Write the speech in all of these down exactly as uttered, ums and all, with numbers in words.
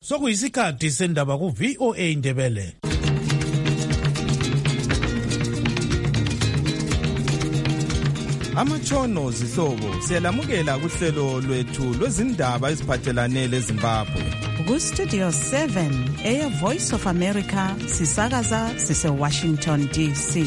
sokuyisikhathi sendaba ku V O A Ndebele. Amatshono zihlobo siyalamukela kuhlelo lwethu lwezindaba eziphathelane leZimbabwe. Ku Studio seven eya Voice of America sisakaza sise Washington D C.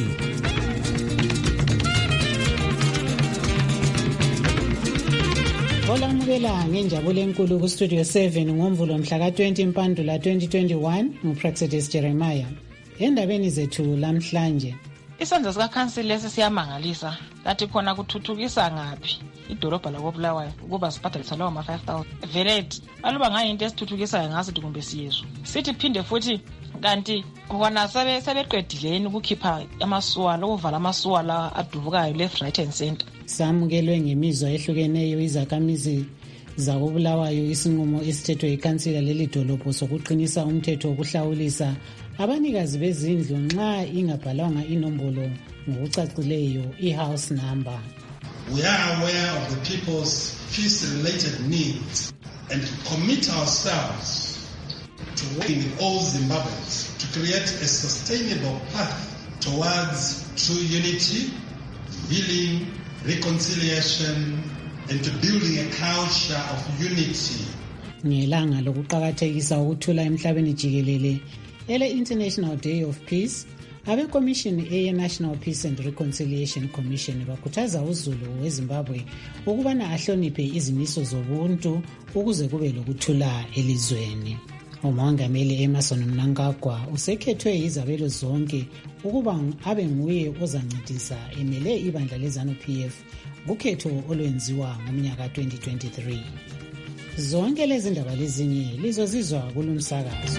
Olamukela ngenjabulo enkulu ku Studio seven ngomvulo mhla ka twenty Mpandula twenty twenty-one nguPraxedis Jeremiah. Endabeni zethu lamhlanje, isandla sikaKhansili lesi siyamangalisa. Kathi khona kuthuthukisa ngaphi idolobha lakoBulawayo ukuba sibhadalisa lawo ma five thousand. Velet aluba ngayinto esithuthukisayo ngasithi kumbe siyezwe. Sithi phinde futhi kanti bona sabe sabeqedileni ukukhipha amasuwa lokuvala amasuwa la adubukayo left right and center. Samukelwe ngemizwa ehlukeneyo izakhamizi zakoBulawayo isinqumo esithethwe iKhansila leli dolobho sokuqinisa umthetho wokuhlawulisa abanikazi bezindlu nxa ingabhalwanga inombolo ngokucacileyo i-house number. We are aware of the people's peace-related needs and commit ourselves to working with all Zimbabweans to create a sustainable path towards true unity, healing, reconciliation, and to building a culture of unity. Ngelanga lokuqakathekisa ukuthula emhlabeni jikelele ele International Day of Peace, abe Commission eye National Peace and Reconciliation Commission bakhuthaza uZulu weZimbabwe ukubana ahloniphe izimiso zobuntu ukuze kube lokuthula elizweni. Umongameli Emmerson Mnangagwa usekhethwe izabelo zonke ukuba abe nguye ozancedisa emele ibandla leZANU P F kukhetho olwenziwa ngomnyaka twenty twenty-three. Zonke lezi ndaba lezinye lizozizwa kulumsakazo.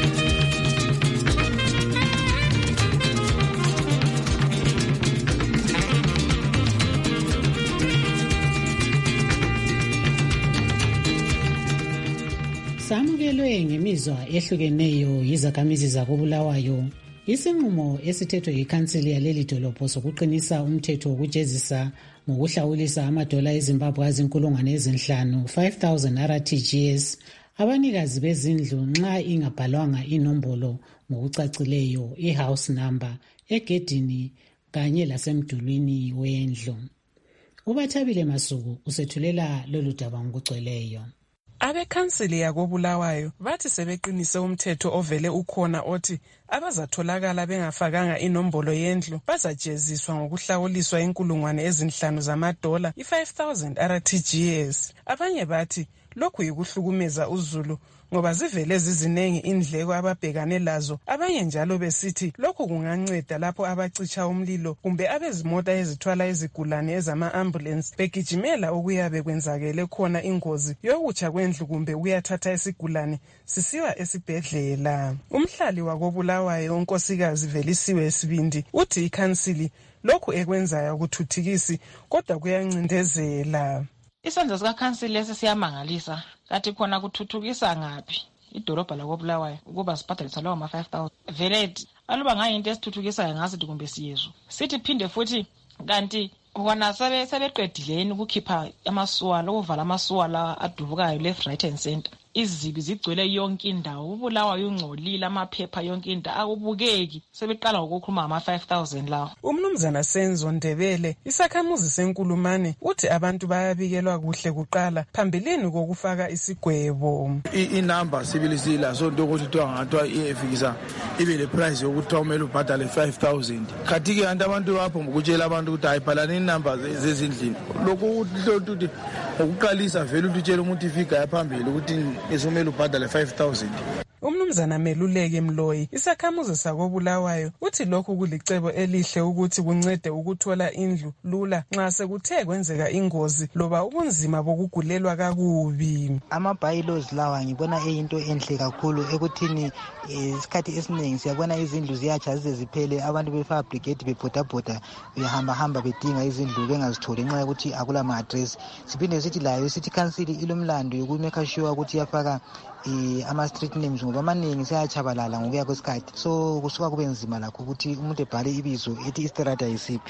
Samukelwe ngemizwa ehlukeneyo yizakhamizi zakoBulawayo isinqumo esithethwe iKhansili yaleli dolobho sokuqinisa umthetho wokujezisa ngokuhlawulisa amadola eZimbabwe azinkulungwane ezinhlanu five thousand R T G S abanikazi bezindlu nxa ingabhalwanga inombolo ngokucacileyo i-house number egedini kanye lasemdulwini wendlu. Ubathabile Masuku usethulela lolu daba ngokugcweleyo. Abekhansili yakoBulawayo bathi sebeqinise umthetho ovele ukhona othi abazatholakala bengafakanga inombolo yendlu bazajeziswa ngokuhlawuliswa inkulungwane ezinhlanu zamadola i-five thousand R T G S. Abanye bathi lokhu yikuhlukumeza uZulu ngoba zivele zizinengi indleko ababhekane lazo. Abanye njalo besithi lokhu kunganceda lapho abacitsha umlilo kumbe abezimota ezithwala izigulane ezama-ambulance begijimela ukuyabe kwenzakele khona ingozi yokutsha kwendlu kumbe uyathatha isigulane sisiwa esibhedlela. Umhlali wakoBulawayo unkosikazi Velisiwe Sibindi uthi iKhansili lokhu ekwenzayo ukuthuthukisi kodwa kuyancindezela. Isandla sikaKhansili lesi siyamangalisa. Kathi khona kuthuthukisa ngaphi idolobha lakoBulawayo ukuba sibhadalisa lawo ma five thousand. Velet aluba ngayinto esithuthukisayo ngasithi kumbe siyezwe. Sithi phinde futhi kanti bona sabe sabeqedileni ukukhipha amasuwa lokuvala amasuwa la adubukayo left right and center. Izibi zigcwele yonke indawo. uBulawayo ungcolile amaphepha yonke indawo akubukeki. Sebeqala ukukhuluma ama five thousand lawo. Umnumzana Senzo Ndebele isakhamuzi seNkulumane uthi abantu bayabikelwa kuhle kuqala phambilini kokufaka isigwebo. Inamba sibilisila so ukuthi kuthiwa ngathwa iyefikisa ibe le price yokuthi umele ubhadale five thousand. Khathi ke abantu lapho ukutshela abantu ukuthi ayibhalani inamba zezindlini. Lokho ukuthi ukuqalisa vele utshela umuntu ifika yaphambili ukuthi isumele ubhadale five thousand. Umnumzana Meluleke Mloyi isakhamuzi sakoBulawayo uthi lokhu kulicebo elihle ukuthi kuncede ukuthola indlu lula nxa sekuthe kwenzeka ingozi loba ubunzima bokugulelwa kakubi. Ama-bylaws lawa ngibona eyinto enhle kakhulu ekuthini isikhathi esiningi siyabona izindlu ziyatsha zize ziphele abantu befabricate bebhodabhoda behamba hamba bedinga izindlu bengazitholi nxa ukuthi akula ma-address. Siphinde sithi layo sithi iKhansili ilomlando yokumeka sure ukuthi yafaka ama-street names ngoba amaningi siyachabalala ngokuya kwesikhathi so kusuka kube nzima lakho ukuthi umuntu ebhale ibizo ethi istrada yisiphi. Umnumzana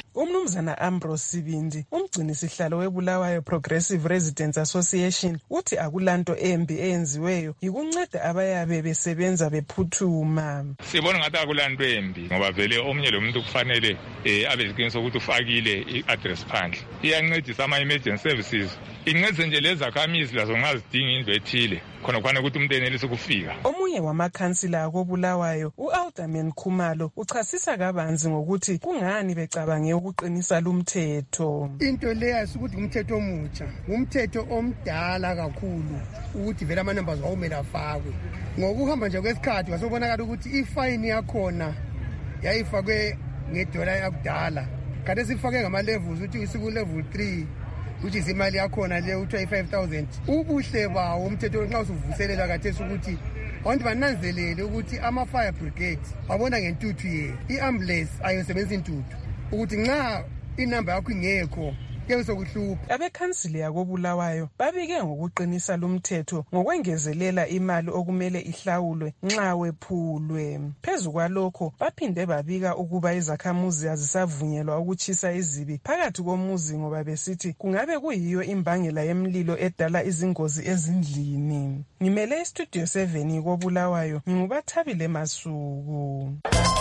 Umnumzana Ambrose Sibindi, umgcini sihlalo weBulawayo Progressive Residents Association, uthi akulanto embi eyenziweyo yikunceda abayabe besebenza bephuthuma. Sibona ngathi akulanto embi ngoba vele omnye lo muntu kufanele eh abe iqiniso ukuthi ufakile i-address phandle. Iyancedisa ama-emergency services. Incedise nje lezakhamizi lazo ngazidinga indlu ethile khona kwana ukuthi umuntu enelise ukufika. Omunye wamakhansila akoBulawayo, u-Alderman Khumalo, uchasisa kabanzi ngokuthi kungani becabange ukuqinisa lumthetho. Into leya ukuthi umthetho omutsha, umthetho omdala kakhulu ukuthi vele ama numbers awumele afakwe. Ngokuhamba nje kwesikhathi wasobonakala ukuthi ifine yakhona yayifakwe ngedola yakudala. Kade sifake ngama levels ukuthi isiku level three ukuthi izimali yakhona le uthiwa i-five thousand. Ubuhle bawo umthetho nxa usuvuselela kathesi ukuthi abantu bananzelele ukuthi ama-fire brigade babona ngentuthu ye i-ambulance ayosebenzisa intuthu ukuthi nxa inamba yakho ingekho kuye sokuhlupha. Abekhansili yakoBulawayo babike ngokuqinisa lumthetho ngokwengezelela imali okumele ihlawulwe nxa wephulwe. Phezu kwalokho baphinde babika ukuba izakhamuzi azisavunyelwa ukutshisa izibi phakathi komuzi ngoba besithi kungabe kuyiyo imbangela yemlilo edala izingozi ezindlini. Ngimele istudio seven koBulawayo, ngingubathabile Masuku.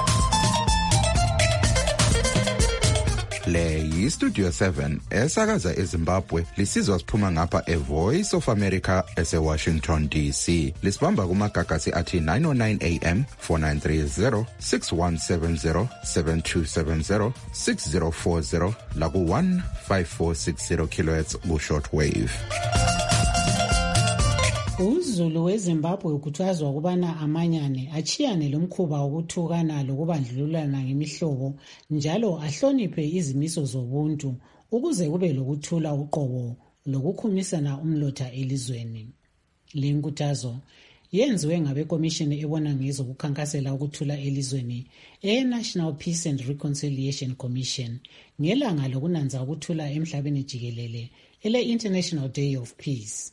Le yi-Studio seven esakaza eZimbabwe lisizwa siphuma ngapha eVoice of America ese-Washington D C. Lisibamba kumagagasi athi nine oh nine A M, four nine three zero, six one seven zero, seven two seven zero, six zero four zero laku one five four six zero kilohertz ku-shortwave. UZulu weZimbabwe ukhuthazwa ukubana amanyane achiyane lomkhuba wokuthukana lokubandlululana ngemihlobo njalo ahloniphe izimiso zobuntu ukuze kube lokuthula uqobo lokukhumisana umlotha elizweni. Le nkuthazo yenziwe ngabekomishini ebona ngezokukhankasela ukuthula elizweni e-National Peace and Reconciliation Commission ngelanga lokunanza ukuthula emhlabeni jikelele ele-International Day of Peace.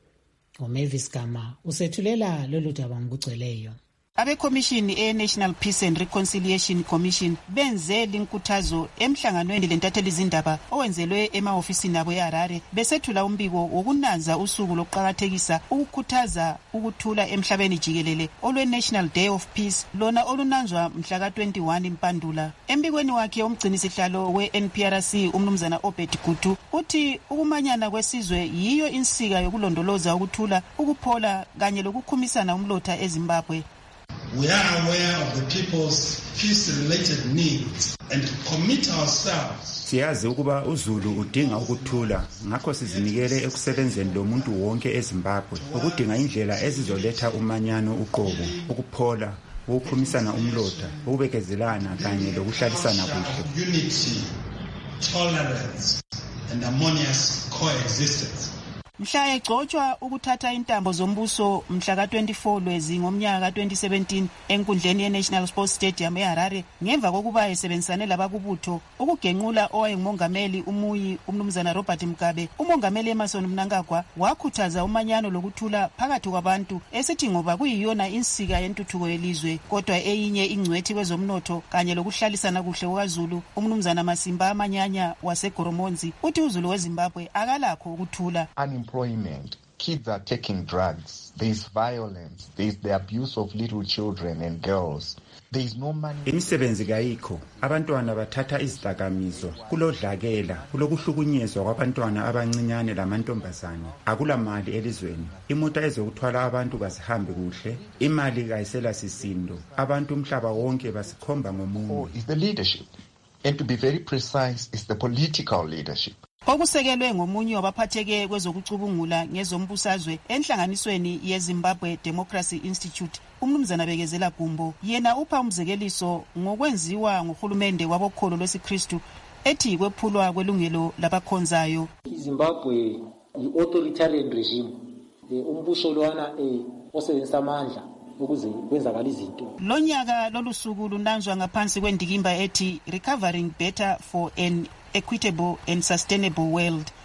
Omavis Gama usethulela lolu daba ngokugcweleyo. Abekomishini e-National Peace and Reconciliation Commission benze linkuthazo emhlanganweni lentatheli izindaba owenzelwe ema-ofisini abo eHarare besethula umbiko wokunanza usuku lokuqakathekisa ukukhuthaza ukuthula emhlabeni jikelele olwe-National Day of Peace lona olunanzwa mhla ka twenty-one Mpandula. Embikweni wakhe umgcinisihlalo we-N P R C umnumzana Obed Gutu uthi ukumanyana kwesizwe yiyo insika yokulondoloza ukuthula, ukuphola kanye lokukhumisana umlotha eZimbabwe. We are aware of the people's peace-related needs and commit ourselves. Siyazi ukuba uZulu udinga ukuthula, ngakho sizinikele ekusebenzeni lo muntu wonke eZimbabwe ukudinga indlela ezizoletha umanyano, uqobo, ukuphola, ukukhumisana umlotha, ukubekezelana kanye lokuhlalisana kuhle. Unity, tolerance and harmonious coexistence. Mhla egcotshwa ukuthatha intambo zombuso mhla ka twenty-four Lwezi ngomnyaka ka twenty seventeen enkundleni ye-National Sports Stadium eHarare ngemva kokuba esebenzisane labakubutho ukugenqula owayengumongameli umuyi umnumzana Robert Mugabe, umongameli Emmerson Mnangagwa wakhuthaza umanyano lokuthula phakathi kwabantu esithi ngoba kuyiyona insika yentuthuko yelizwe. Kodwa eyinye ingcwethi kwezomnotho kanye lokuhlalisana kuhle kwaZulu umnumzana Masimba Amanyanya waseGoromonzi uthi uZulu weZimbabwe akalakho ukuthula. Employment, kids are taking drugs, there is violence, there is the abuse of little children and girls. There is no money. Imisebenzi kayikho, abantwana bathatha izidakamizwa, kulodlakela, kulokuhlukunyezwa kwabantwana abancinyane lamantombazane. Akula mali elizweni, imota ezokuthwala abantu kazihambe kuhle, imali kayisela sisindo, abantu umhlaba wonke basikhomba ngomunye. Oh, is the leadership, and to be very precise, is the political leadership. Okusekelwe ngomunye wabaphatheke kwezokucubungula ngezombusazwe enhlanganisweni yeZimbabwe Democracy Institute umnumzana Bekezela Gumbo yena upha umzekeliso ngokwenziwa ngohulumende wabokholo lwesiKristu ethi kwephulwa kwelungelo labakhonzayo. iZimbabwe yi-authoritarian regime, umbuso lwana osebenzisa amandla ukuze kwenzakala izinto. Lonyaka lolusuku lunanzwa ngaphansi kwendikimba ethi Recovering Better for an Equitable and Sustainable World.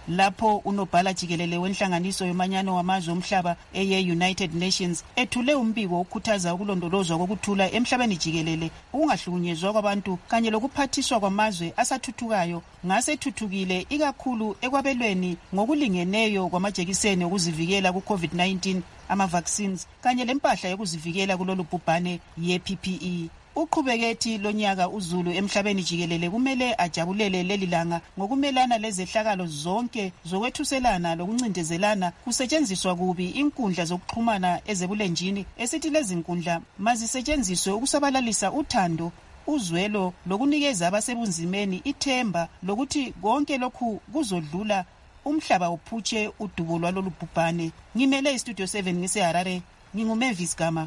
lapho unobhala jikelele wenhlanganiso yomanyano wamazwe omhlaba eye-United Nations ethule umbiko okhuthaza ukulondolozwa kokuthula emhlabeni jikelele, ukungahlukunyezwa kwabantu kanye lokuphathiswa kwamazwe asathuthukayo ngasethuthukile ikakhulu ekwabelweni ngokulingeneyo kwamajekiseni okuzivikela ku-COVID nineteen, ama-vaccines kanye lempahla yokuzivikela kulolu bhubhane ye-P P E. Uqhubeke lonyaka uZulu emhlabeni jikelele kumele ajabulele leli langa ngokumelana lezehlakalo zonke zokwethuselana lokuncindezelana kusetshenziswa kubi inkundla zokuxhumana ezebulenjini, esithi lezi nkundla mazisetshenziswe ukusabalalisa uthando, uzwelo lokunikeza abasebunzimeni ithemba lokuthi konke lokhu kuzodlula, umhlaba uphutshe udubo lwalolu bhubhane. Ngimele iStudio seven ngiseHarare, nginguMavis Gama.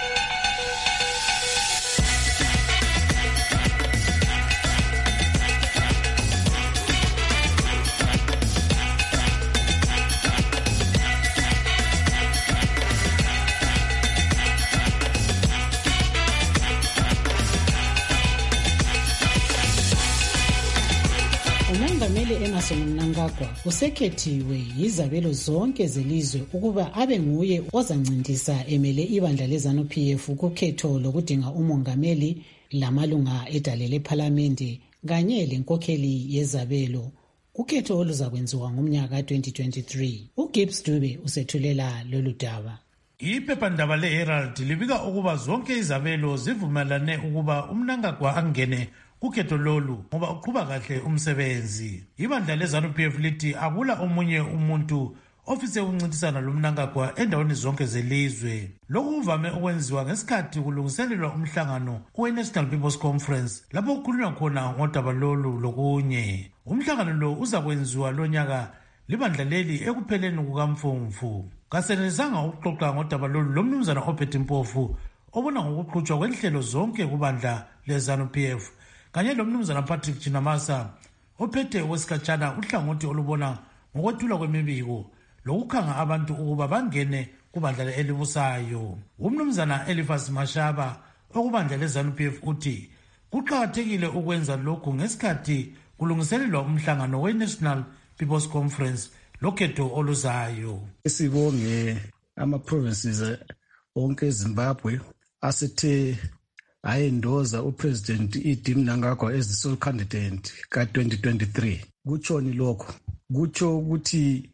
uMongameli Emmerson Mnangagwa usekhethiwe yizabelo zonke zelizwe ukuba abe nguye ozancindisa emele ibandla leZANU P F kukhetho lokudinga umongameli lamalunga edale lephalamende kanye lenkokheli yezabelo kukhetho oluzakwenziwa ngomnyaka twenty twenty-three. uGibbs Dube usethulela lolu daba. Iphephandaba le-Herald libika ukuba zonke izabelo zivumelane ukuba uMnangagwa angene kukhetho lolu ngoba uqhuba kahle umsebenzi. Ibandla leZANU P F lithi akula omunye umuntu ofise ukuncintisana loMnangagwa endaweni zonke zelizwe. Lokhu kuvame ukwenziwa ngesikhathi kulungiselelwa umhlangano we-National People's Conference lapho kukhulunywa khona ngodaba lolu lokunye. Umhlangano lo uzakwenziwa lonyaka libandla leli ekupheleni kukaMfumfu. Kasenelisanga ukuxoxa ngodaba lolu lomnumzana ophethe impofu obona ngokuqhutshwa kwenhlelo zonke kubandla leZANU P F kanye lomnumzana Patrick Chinamasa ophethe wesikhatshana uhlangothi olubona ngokwethula kwemibiko lokukhanga abantu ukuba bangene kubandla elibusayo. Umnumzana Elifas Mashaba okubandla leZANU P F uthi kuqakathekile ukwenza lokhu ngesikhathi kulungiselelwa umhlangano we-National People's Conference lokhetho oluzayo. Sibonge ama-provinces onke eZimbabwe asethe ayendoza uPresident Idi Mnangagwa as the sole candidate ka twenty twenty-three. Kutshoni lokho kutsho ukuthi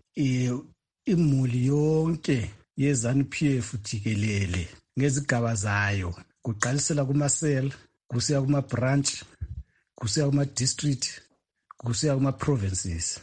imuli yonke yeZANU P F jikelele ngezigaba zayo kuqalisela kuma-cell kusiya kuma-branch kusiya kuma-district kusiya kuma-provinces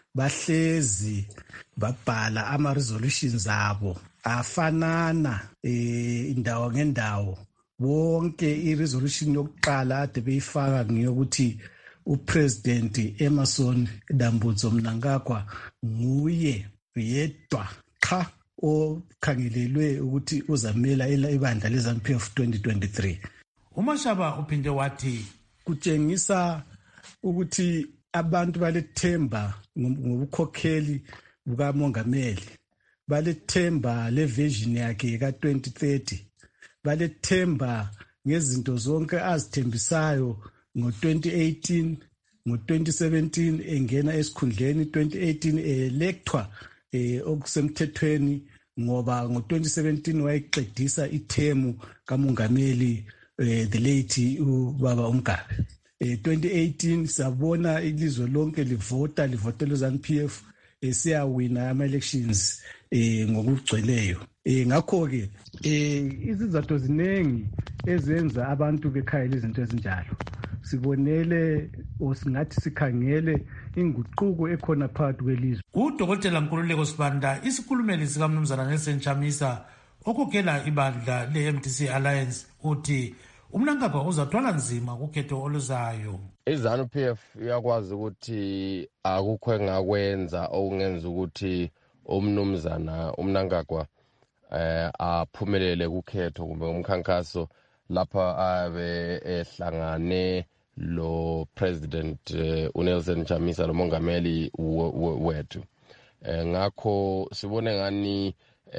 bahlezi babhala ama-resolutions abo afanana eh, indawo ngendawo. Wonke i-resolution yokuqala ade beyifaka ngiyokuthi uPresident Emmerson Dambudzo Mnangagwa nguye yedwa cha okhangelelwe ukuthi uzamela ibandla leZANU P F twenty twenty-three. uMashaba uphinde wathi kutshengisa ukuthi abantu balethemba ngobukhokheli bukamongameli, balethemba levision yakhe ka twenty thirty, balethemba ngezinto zonke azithembisayo ngo twenty eighteen, ngo twenty seventeen engena esikhundleni, twenty eighteen electwa eh okusemthethweni ngoba ngo twenty seventeen wayeqedisa ithemu kamongameli eh, the late ubaba uMgabe. Eh, twenty eighteen sabona ilizwe lonke livota livotela uZANU P F esiyawina ama elections eh ngokugcweleyo. Eh ngakho ke eh izizathu zinengi ezenza abantu bekhayela izinto ezinjalo. Sibonele osingathi sikhangele inguquko ekhona phakathi kwelizwe. uDokotela Nkululeko Sibanda isikhulumeli sika Mnumzana Nelson Chamisa okhokhela ibandla le-M D C Alliance uthi uMnangagwa uzathwala nzima kukhetho oluzayo. iZANU P F iyakwazi ukuthi akukho engakwenza okungenza ukuthi umnumzana uMnangagwa eh aphumelele kukhetho kumbe umkhankaso lapha abe ehlangane lo President uh, uNelson Chamisa lo mongameli wethu. Eh ngakho sibone ngani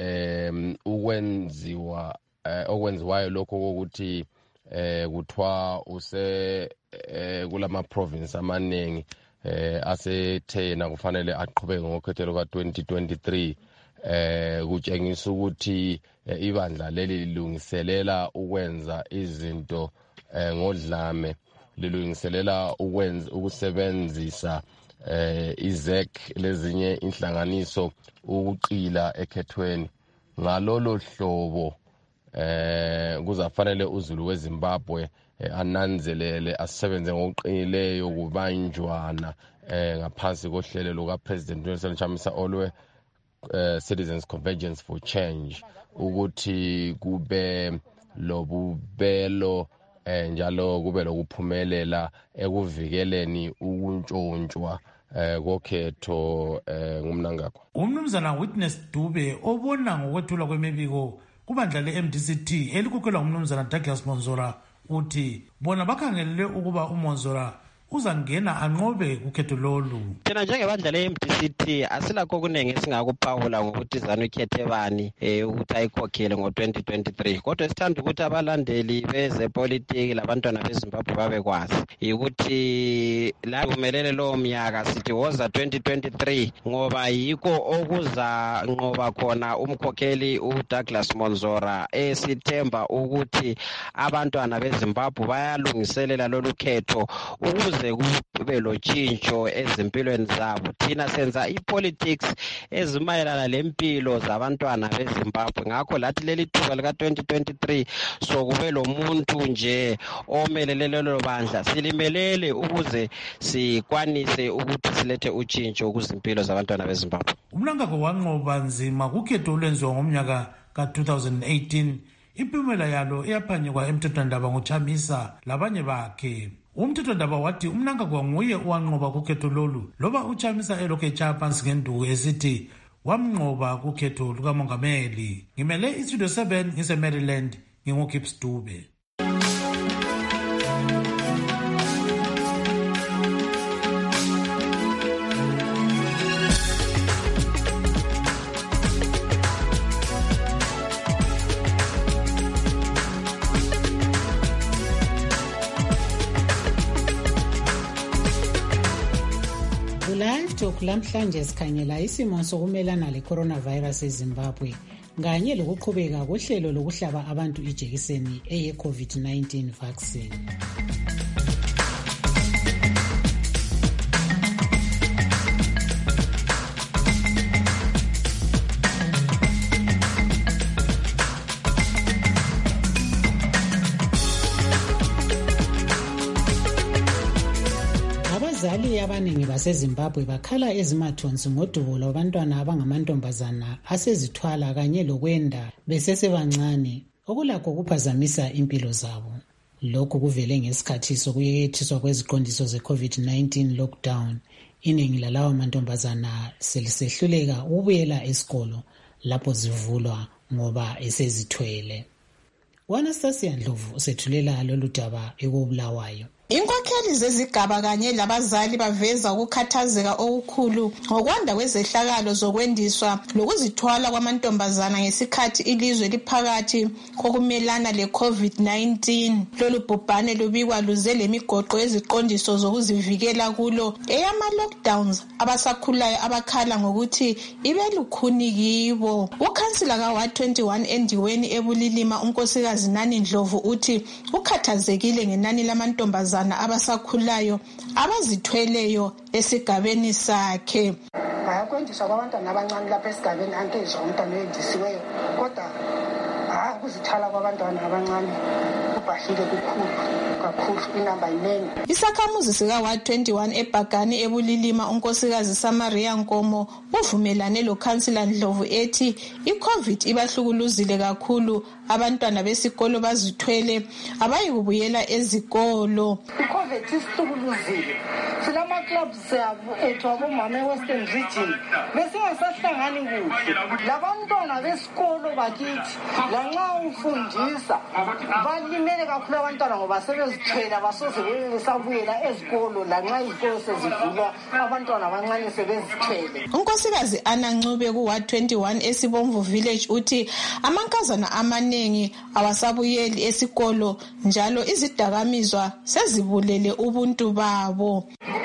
eh ukwenziwa okwenziwayo lokho ukuthi eh kuthwa use kulama province amaningi eh asethena kufanele aqhubeke ngokhetho luka twenty twenty-three eh kutshengisa ukuthi ibandla leli lilungiselela ukwenza izinto eh ngodlame, lilungiselela ukwenza ukusebenzisa eh izek lezinye inhlanganiso ukuqila ekhethweni. Ngalolo hlobo eh kuzafanele uZulu weZimbabwe ananzelele asebenze ngokuqinileyo kubanjwana eh ngaphansi kohlelo luka President Nelson Chamisa Olwe uh, Citizens Convergence for Change, ukuthi kube lobubelo eh njalo kube lokuphumelela ekuvikeleni ukuntshontshwa eh kokhetho eh ngumnangagwa. Umnumzana Witness Dube obona ngokwethula kwemibiko kubandla le-M D C T elikukhwelwa ngumnumzana Douglas Monzora uthi bona bakhangelele ukuba uMonzora uzangena anqobe kukhetho lolu. Thina njengebandla le-M D C T asilakho okuningi esingakuphawula ngokuthi ZANU ikhethe bani eh ukuthi ayikhokhele ngo twenty twenty-three, kodwa sithanda ukuthi abalandeli bezepolitiki labantwana beZimbabwe babekwazi ukuthi la kumelele lo mnyaka sithi woza twenty twenty-three ngoba yiko okuza nqoba khona umkhokheli uDouglas Monzora esithemba ukuthi abantwana beZimbabwe bayalungiselela lolu khetho ukuze kube lotshintsho ezimpilweni zabo. Thina senza ipolitics ezimayelana lempilo zabantwana beZimbabwe, ngakho lathi leli thuba lika twenty twenty-three so kube lo muntu nje omelele lelo bandla silimelele ukuze sikwanise ukuthi silethe utshintsho kuzimpilo zabantwana beZimbabwe. Umnangagwa wanqoba nzima kukhetho olwenziwa ngomnyaka ka two thousand eighteen, impumela yalo iyaphanyekwa emthethwandaba nguChamisa labanye bakhe. Umthethwandaba wathi umnangagwa nguye owanqoba kukhetho lolu loba uChamisa elokhu etshaya phansi ngenduku esithi wamnqoba kukhetho lukamongameli. Ngimele iStudio seven ngise-Maryland, nginguKips Dube. Live Talk lamhlanje sikhangela isimo sokumelana le-coronavirus eZimbabwe kanye lokuqhubeka kohlelo lokuhlaba abantu ijekiseni eye-COVID nineteen vaccine. Abazali abaningi baseZimbabwe bakhala ezimathonsi ngodubo lwabantwana abangamantombazana asezithwala kanye lokwenda besesebancane okulakho kuphazamisa impilo zabo. Lokhu kuvele ngesikhathi sokuyekethiswa kweziqondiso ze-COVID nineteen lockdown. Iningi lalawa mantombazana selisehluleka ukubuyela esikolo lapho zivulwa ngoba esezithwele. Anastasia Ndlovu usethulela lolu daba ekubulawayo. Inkokheli zezigaba kanye labazali baveza ukukhathazeka okukhulu ngokwanda kwezehlakalo zokwendiswa lokuzithwala kwamantombazana ngesikhathi ilizwe liphakathi kokumelana le-COVID nineteen. Lolu bhubhane lubikwa luze lemigoqo yeziqondiso zokuzivikela kulo eyama-lockdowns abasakhulayo abakhala ngokuthi ibe lukhuni kibo. Ukhansila ka-Ward twenty-one endiweni ebulilima unkosikazi Nani Ndlovu uthi ukhathazekile ngenani lamantombazana abasakhulayo abazithweleyo esigabeni sakhe. Bayakwendiswa kwabantwana abancane lapha esigabeni angezwa umntwana oyendisiweyo, kodwa hayi ukuzithala kwabantwana abancane kubhahile kukhulu kakhulu, inamba inene. Isakhamuzi sika-Ward twenty-one eBhagani ebulilima unkosikazi Samaria Nkomo uvumelane lokhansila Ndlovu ethi i-COVID ibahlukuluzile kakhulu, abantwana besikolo bazithwele abayi kubuyela ezikolo. I-COVID isihlukuluzile. Silama clubs ethu abomama e-Western Region besingasahlangani kuhle. Labantwana besikolo bakithi lanxa ufundisa balimele kakhulu abantwana ngoba sebezithwele abasoze besabuyela ezikolo lanxa izikolo sezivulwa abantwana abancane sebezithwele. Unkosikazi Ana Ncube ku-Ward twenty-one eSibomvu Village uthi amankazana amaningi awasabuyeli esikolo njalo izidakamizwa sezibulele ubuntu babo.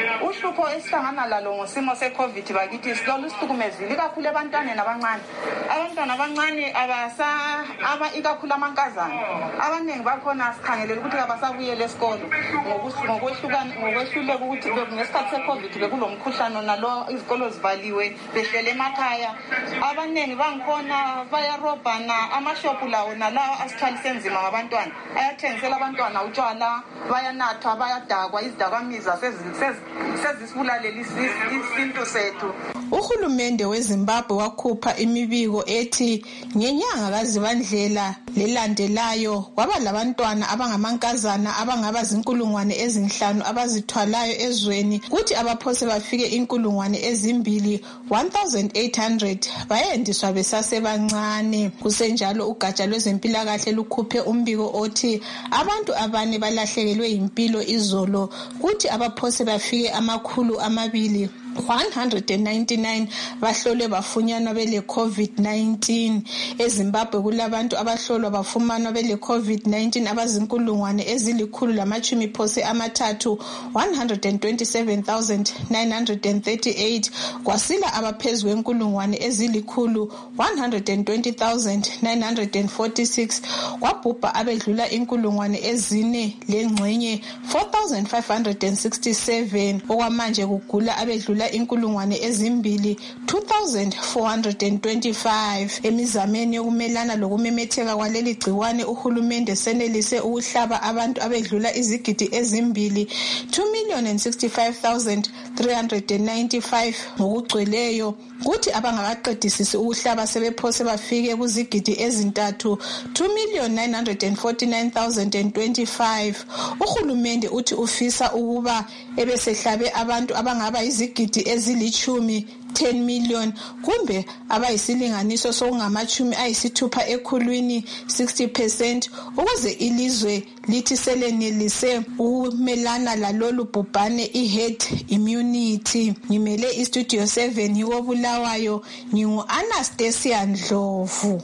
uhlupho esihlangana lalo ngosimo se-covid bakithi silolu sihlukumezile ikakhulu ebantwaneni abancane. Abantwana abancane abasa aba ikakhulu amankazana abaningi bakhona sikhangelela ukuthi abasabuyele esikolo ngokwehlukana ngokwehluleka ukuthi ngesikhathi se-covid bekulomkhuhlane nalo izikolo zivaliwe behlele emakhaya. Abaningi bangikhona bayarobhana amashopu lawo nalawo asithwalise nzima ngabantwana ayathengisela abantwana utshwala bayanatha bayadakwa izidakamizwa sezisibulalela isintu sethu. Uhulumende weZimbabwe wakhupha imibiko ethi ngenyanga kaZibandlela lelandelayo kwaba labantwana abangamankazana abangaba zinkulungwane ezinhlanu abazithwalayo ezweni kuthi abaphose bafike inkulungwane ezimbili one thousand eight hundred bayendiswa besasebancane. Kusenjalo ugatsha lwezempilakahle lukhuphe umbiko othi abantu abane balahlekelwe impilo izolo kuthi abaphose bafike amakhulu amabili one hundred ninety-nine bahlolwe bafunyanwa bele COVID nineteen. EZimbabwe kulabantu abahlolwa bafumanwa bele COVID nineteen abazinkulungwane ezilikhulu lamachumi phose amathathu one hundred twenty-seven thousand nine hundred thirty-eight kwasila abaphezulu kwenkulungwane ezilikhulu one hundred twenty thousand nine hundred forty-six kwabhubha abedlula inkulungwane ezine lengxenye four thousand five hundred sixty-seven okwamanje kugula abedlula inkulungwane ezimbili two thousand four hundred twenty-five. Emizameni yokumelana lokumemetheka kwaleli gciwane uhulumende senelise ukuhlaba abantu abedlula izigidi ezimbili two million sixty-five thousand three hundred ninety-five ngokugcweleyo kuthi abangakaqedisisi ukuhlaba sebephose bafike kuzigidi ezintathu two million nine hundred forty-nine thousand twenty-five. Uhulumende uthi ufisa ukuba ebesehlabe abantu abangaba izigidi ezilichumi ten million kumbe abayisilinganiso sokungamachumi ayisithupha ekhulwini sixty percent ukuze ilizwe lithi selenelise ukumelana lalolu bhubhane i-herd immunity. Ngimele istudio seven yikobulawayo ngingu Anastasia Ndlovu.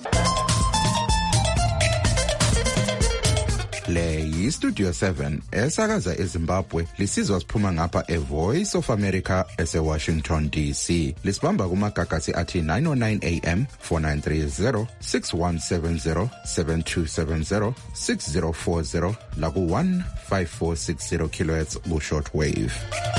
Le yiStudio seven esakaza eZimbabwe lisizwa siphuma ngapha eVoice of America eseWashington D C. Lisibamba kumagagasi athi nine oh nine A M, four nine three zero, six one seven zero, seven two seven zero, six zero four zero laku one five four six zero kilohertz ku shortwave.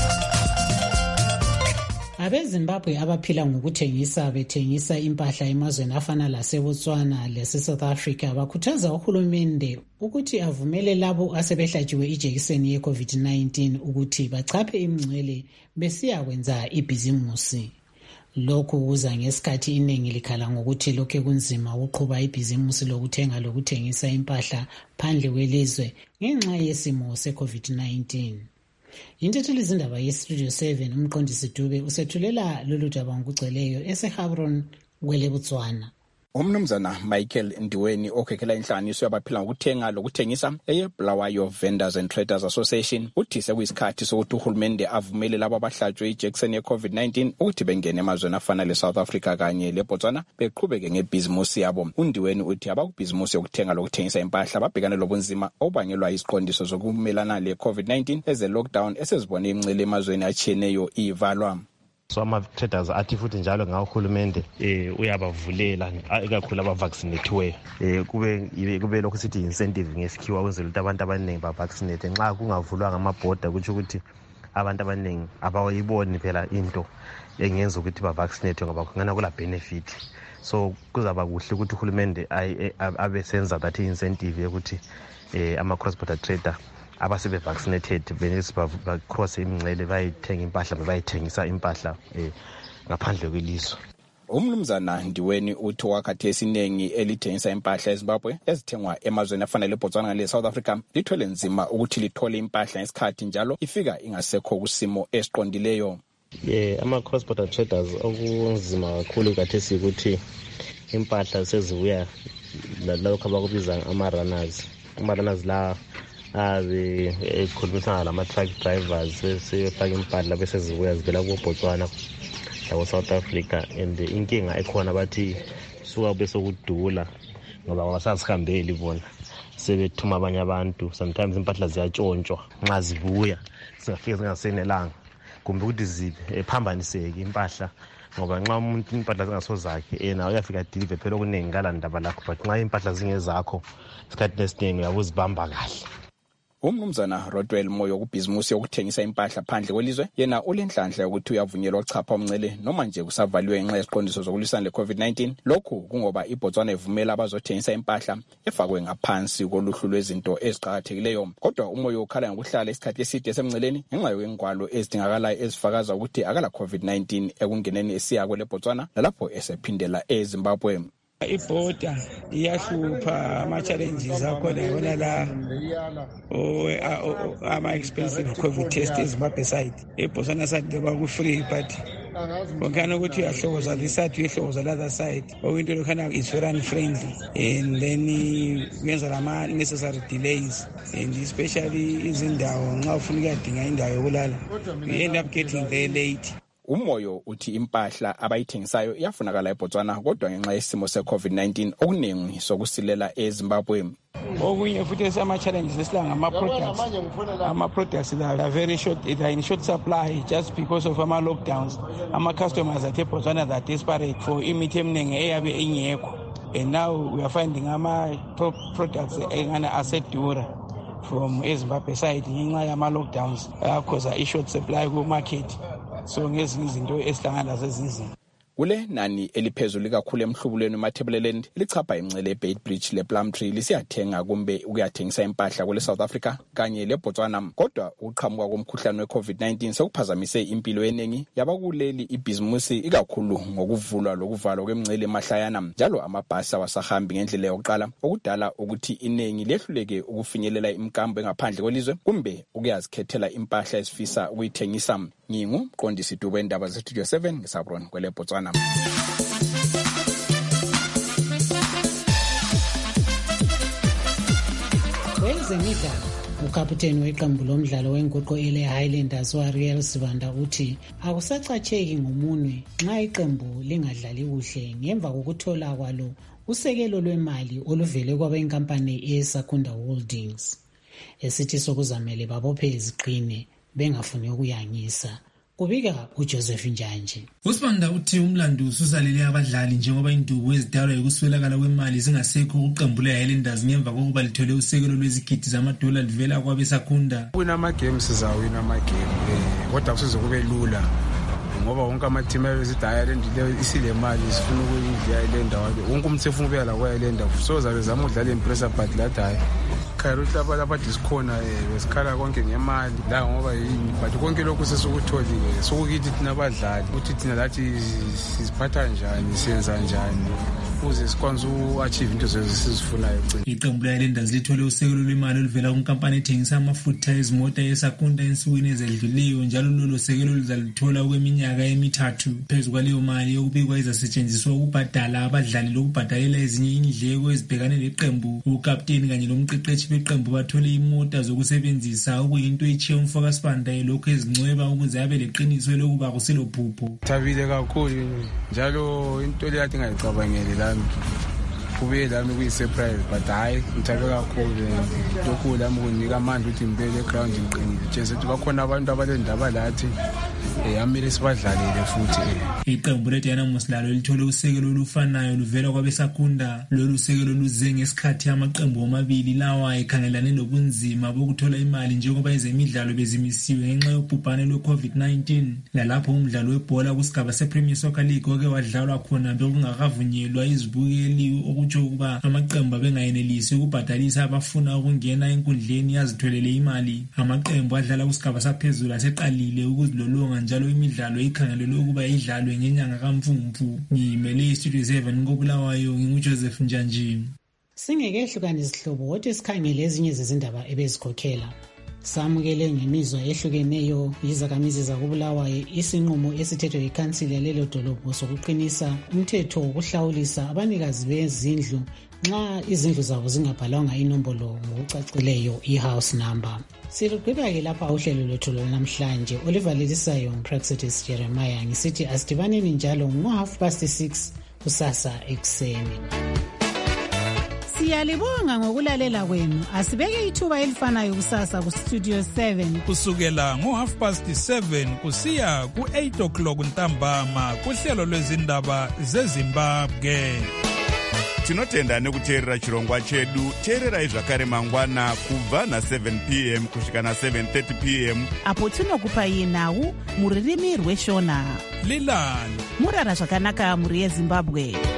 AbeZimbabwe abaphila ngokuthengisa bethengisa impahla emazweni afana laseBotswana lase-South Africa bakhuthaza uhulumende ukuthi avumele labo asebehlatshiwe ijekiseni ye-COVID nineteen ukuthi bachaphe imingcele besiya kwenza ibhizimusi. Lokhu kuza ngesikhathi iningi likhala ngokuthi lokho kunzima ukuqhuba ibhizimusi lokuthenga lokuthengisa impahla phandle kwelizwe ngenxa yesimo se-COVID nineteen. Yintethelizindaba izindaba yeStudio seven umqondisi Dube usethulela lolu daba ngokugcweleyo eseHabron kwele Botswana. Umnumzana Michael Ndiweni okhekhela inhlanganiso yabaphila ngokuthenga lokuthengisa eyeBulawayo Vendors and Traders Association uthi sekuyisikhathi sokuthi uhulumende avumele labo abahlatshwe ijekiseni ye-COVID nineteen ukuthi bengene emazweni afana le-South Africa kanye leBotswana beqhubeke ngebhizimusi yabo. UNdiweni uthi abakubhizimusi yokuthenga lokuthengisa impahla babhekane lobunzima obangelwa iziqondiso zokumelana le-COVID nineteen eze-lockdown esezibone imncele emazweni atshiyeneyo ivalwa. So ama-traders athi futhi njalo ngahulumende eh uyabavulela ikakhulu abavaccinathiweyo eh kube kube lokho sithi incentive ngesikhiwa ukwenzela ukuthi abantu abaningi bavaccinate nxa kungavulwa ngamabhoda kuthi ukuthi abantu abaningi abawayiboni phela into engenza ukuthi bavaccinate ngoba kungana kula benefit. So kuzaba kuhle ukuthi uhulumende abesenza that incentive ukuthi eh ama cross border trader abasebe vaccinated benesi ba cross imingcele bayithenga impahla bayithengisa impahla eh ngaphandle kwelizwe. Umnumzana Ndiweni uthi wakhathi esiningi elithengisa impahla eZimbabwe ezithengwa emazweni afana leBotswana leSouth Africa lithwele nzima ukuthi lithole impahla ngesikhathi njalo ifika ingasekho kusimo esiqondileyo. Yeah, ama cross border traders okunzima kakhulu kathesi ukuthi impahla sezibuya lalokho abakubiza ama runners. Ama runners la abe ekhulumisana lama truck drivers besefaka impahla bese zibuya zivela kuBotswana la South Africa and inkinga ekhona bathi suka bese kudula ngoba wasazihambeli bona sebethuma abanye abantu. Sometimes impahla ziyatshontshwa nxa zibuya zingafika zingasenelanga kumbe ukuthi ziphambaniseke impahla ngoba nxa umuntu impahla zingasozakhe yena uyafika deliver phela okuningi kalandaba lakho but nxa impahla zingezakho isikhathi esiningi uyabuzibamba kahle. Umnumzana Rodwell Moyo kubhizimusi yokuthengisa impahla phandle kwelizwe yena ulenhlanhla ukuthi uyavunyelwa ukuchapha umncele noma nje kusavaliwe ngenxa yesiqondiso zokulwisana le-COVID nineteen. Lokhu kungoba iBotswana ivumela abazothengisa impahla efakwe ngaphansi koluhlu lwezinto eziqhakathekileyo. Kodwa uMoyo ukhala ngokuhlala isikhathi eside esemnceleni ngenxa yokwengwalo ezidingakalayo ezifakaza ukuthi akala COVID nineteen ekungeneni esiya kweleBotswana nalapho esephindela eZimbabwe. Ibhoda iyahlupha ama-challenges akhona yona la ama-expensive COVID test eZimbabwe side. eBotswana side leba ku-free but konkhana ukuthi uyahlokoza this side uyahlokoza the other side. Okuyinto lokhana is very unfriendly and then kuyenza lama-necessary delays and especially izindawo nxa ufuna ukuyadinga indawo yokulala you end up getting there late. Umoyo uthi impahla abayithengisayo iyafunakala eBotswana kodwa ngenxa yesimo se-COVID nineteen okuningi sokusilela eZimbabwe. Okunye futhi esama-challenges esila ngama-products ama-products that are very short, they are in short supply just because of ama-lockdowns. Ama-customers at eBotswana that are desperate for imithi eminingi eyabe ingekho and now we are finding ama-products engana asedura from eZimbabwe side ngenxa yama-lockdowns akhoza i-short supply ku-market. So ngezinye izinto esihlangana sezinzima. Kule nani eliphezulu kakhulu emhlubulweni eMatabeleland lichapha imncele eBeitbridge lePlumtree lisiyathenga kumbe ukuyathengisa impahla kule South Africa kanye leBotswana. Kodwa uqhamuka komkhuhlane weCovid nineteen sekuphazamise impilo yeningi yabakuleli ibhizimusi ikakhulu ngokuvulwa lokuvalwa kwemncele emahlayana njalo amabhasi awasahambi ngendlela yokuqala okudala ukuthi iningi lehluleke ukufinyelela imkambo engaphandle kwelizwe kumbe ukuyazikhethela impahla esifisa ukuyithengisa. Ngingu Qondisi Dube indaba zeStudio seven ngeSabron kwele Botswana. Kwezemidlalo ukaputeni weqembu lomdlalo wenguqu ele Highlanders uAriel Sibanda uthi akusacatsheki ngomunwe nxa iqembu lingadlali kuhle ngemva kokuthola kwalo usekelo lwemali oluvele kwabenkampani eSakunda Holdings. Esithi sokuzamele babophe iziqine bengafuni ukuyangisa. Kubika uJoseph Njanje. Usibanda uthi umlando ususalele abadlali njengoba induku ezidalwa ukuswelakala kwemali zingasekho uqembu leHighlanders ngemva kokuba lithole usekelo lwezigidi zamadola livela kwabeSakunda. Wina ama games zawina ama game kodwa kusizokube lula ngoba wonke ama team ezidayile isile mali sifuna ukuyidla ile ndawo wonke umuntu efuna ukuya la kwaYilanda so zabe zama udlala impressor but la dayi khayirutha lapha lapha diskona besikhala konke ngemali la ngoba yini but konke lokhu sesukutholile sokukithi thina abadlali ukuthi thina lathi siziphatha njani senza njani ukuze sikwanze uachieve into zesizifunayo. Iqembu leHighlanders lithole usekelo lwemali oluvela kunkampani ethengisa amafutha ezimota eSakunda ensukwini ezedluliyo njalo lolo sekelo lizalithola kweminyaka emithathu. Phezu kwaleyo mali yokubikwa izasetshenziswa ukubhadala abadlali lokubhadalela ezinye indleko ezibhekane leqembu. Ukapteni kanye lomqeqeshi beqembu bathole imota zokusebenzisa okuyinto echiye umfaka Sibanda lokho ezincweba ukuze abe leqiniso lokuba kuselo phupho. Thabile kakhulu njalo into leyathi ngayicabangeli la kube lami kuyisurprise but hayi ngithabe kakhulu lokhu lami kunika amandla ukuthi ngibele ground ngiqinile nje ukuthi bakhona abantu abalendaba lathi amile sibadlalele futhi. Iqembu leDynamos lalo lithole usekelo olufanayo luvela kwabeSakunda. Lolu sekelo luze ngesikhathi amaqembu omabili lawa ekhangelane nobunzima bokuthola imali njengoba ezemidlalo bezimisiwe ngenxa yobhubhane lwe-COVID nineteen. Lalapho umdlalo webhola kusigaba sePremier Soccer League oke wadlalwa khona bekungakavunyelwa izibukeli okutsho ukuba amaqembu abengayenelisi ukubhadalisa abafuna ukungena enkundleni yazitholele imali. Amaqembu adlala kusigaba saphezulu aseqalile ukuzilolonga njalo imidlalo ikhangelelwe ukuba idlalwe ngenyanga kaMfumfu. Ngimele iStudio seven koBulawayo nginguJoseph Njanjini. Singekehlukana izihlobo kodwa sikhangele ezinye zezindaba ebezikhokhela. Samukele ngemizwa ehlukeneyo yizakhamizi zakoBulawayo isinqumo esithethwe yikhansili yalelo dolobho sokuqinisa umthetho wokuhlawulisa abanikazi bezindlu nxa izindlu zabo zingabhalwanga inombolo ngokucacileyo i-house number. Siluqhubeka-ke lapha uhlelo lwethu lwanamhlanje olivalelisayo nguPraxitis Jeremiah ngisithi asidibaneni njalo ngo half past six kusasa ekuseni. Siyalibonga ngokulalela kwenu. Asibeke ithuba elifanayo kusasa ku Studio seven. Kusukela ngo half past seven kusiya ku eight o'clock ntambama kuhlelo lwezindaba zeZimbabwe. Tinotenda nekuteerera chirongwa chedu. Teererai zvakare mangwana kubva na seven p m kusvika na seven thirty p m apo tinokupai nhau muririmi rweshona. Lilani murara zvakanaka muri yeZimbabwe.